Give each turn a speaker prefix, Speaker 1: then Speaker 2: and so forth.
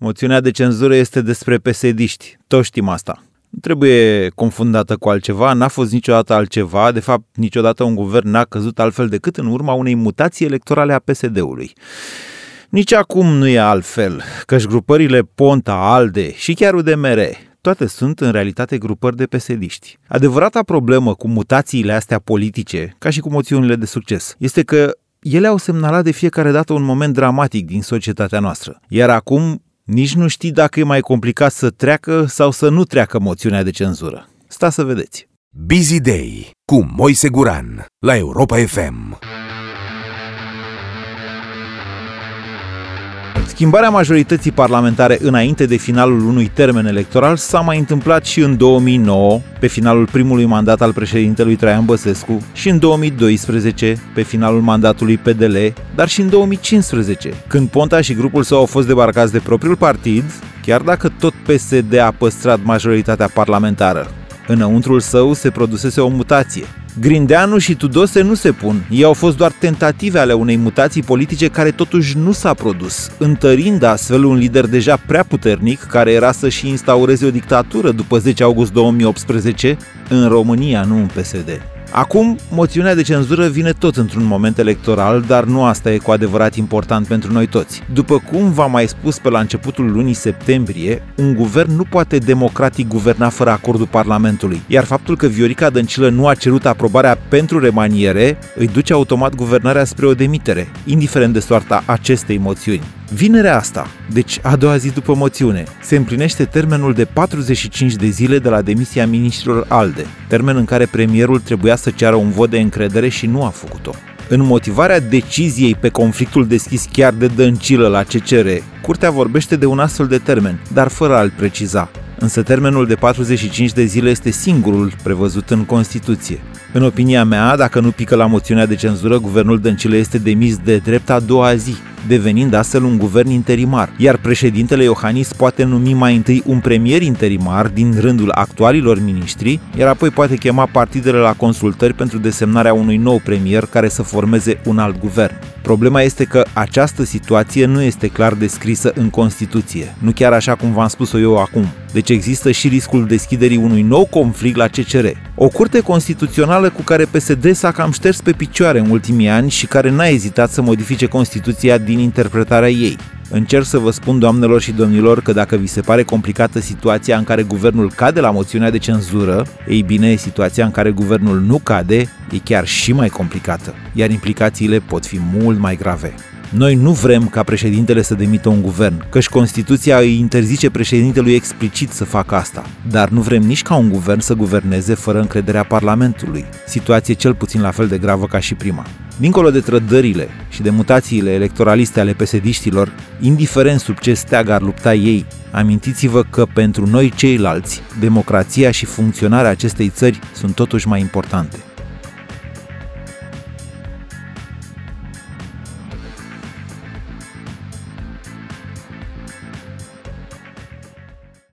Speaker 1: Moțiunea de cenzură este despre PSD-ști. Toți știm asta. Nu trebuie confundată cu altceva, n-a fost niciodată altceva, de fapt niciodată un guvern n-a căzut altfel decât în urma unei mutații electorale a PSD-ului. Nici acum nu e altfel, căci grupările Ponta, ALDE și chiar UDMR, toate sunt în realitate grupări de PSD-ști. Adevărata problemă cu mutațiile astea politice, ca și cu moțiunile de succes, este că ele au semnalat de fiecare dată un moment dramatic din societatea noastră. Iar acum nici nu știi dacă e mai complicat să treacă sau să nu treacă moțiunea de cenzură. Stați să vedeți.
Speaker 2: Busy Day cu Moise Guran la Europa FM.
Speaker 1: Schimbarea majorității parlamentare înainte de finalul unui termen electoral s-a mai întâmplat și în 2009, pe finalul primului mandat al președintelui Traian Băsescu, și în 2012, pe finalul mandatului PDL, dar și în 2015, când Ponta și grupul său au fost debarcați de propriul partid, chiar dacă tot PSD a păstrat majoritatea parlamentară. Înăuntrul său se produsese o mutație. Grindeanu și Tudose nu se pun, ei au fost doar tentative ale unei mutații politice care totuși nu s-a produs, întărind astfel un lider deja prea puternic care era să-și instaureze o dictatură după 10 august 2018 în România, nu în PSD. Acum, moțiunea de cenzură vine tot într-un moment electoral, dar nu asta e cu adevărat important pentru noi toți. După cum v-am mai spus pe la începutul lunii septembrie, un guvern nu poate democratic guverna fără acordul Parlamentului, iar faptul că Viorica Dăncilă nu a cerut aprobarea pentru remaniere îi duce automat guvernarea spre o demitere, indiferent de soarta acestei moțiuni. Vinerea asta, deci a doua zi după moțiune, se împlinește termenul de 45 de zile de la demisia miniștrilor ALDE, termen în care premierul trebuia să ceară un vot de încredere și nu a făcut-o. În motivarea deciziei pe conflictul deschis chiar de Dăncilă la CCR, Curtea vorbește de un astfel de termen, dar fără a-l preciza. Însă termenul de 45 de zile este singurul prevăzut în Constituție. În opinia mea, dacă nu pică la moțiunea de cenzură, guvernul Dăncilă este demis de drept a doua zi, devenind astfel un guvern interimar, iar președintele Iohannis poate numi mai întâi un premier interimar din rândul actualilor miniștri, iar apoi poate chema partidele la consultări pentru desemnarea unui nou premier care să formeze un alt guvern. Problema este că această situație nu este clar descrisă în Constituție, nu chiar așa cum v-am spus-o eu acum. Deci există și riscul deschiderii unui nou conflict la CCR. O curte constituțională cu care PSD s-a cam șters pe picioare în ultimii ani și care n-a ezitat să modifice Constituția din interpretarea ei. Încerc să vă spun, doamnelor și domnilor, că dacă vi se pare complicată situația în care guvernul cade la moțiunea de cenzură, ei bine, situația în care guvernul nu cade e chiar și mai complicată, iar implicațiile pot fi mult mai grave. Noi nu vrem ca președintele să demită un guvern, căci Constituția îi interzice președintelui explicit să facă asta. Dar nu vrem nici ca un guvern să guverneze fără încrederea Parlamentului, situație cel puțin la fel de gravă ca și prima. Dincolo de trădările și de mutațiile electoraliste ale PSD-știlor, indiferent sub ce steag ar lupta ei, amintiți-vă că pentru noi ceilalți, democrația și funcționarea acestei țări sunt totuși mai importante.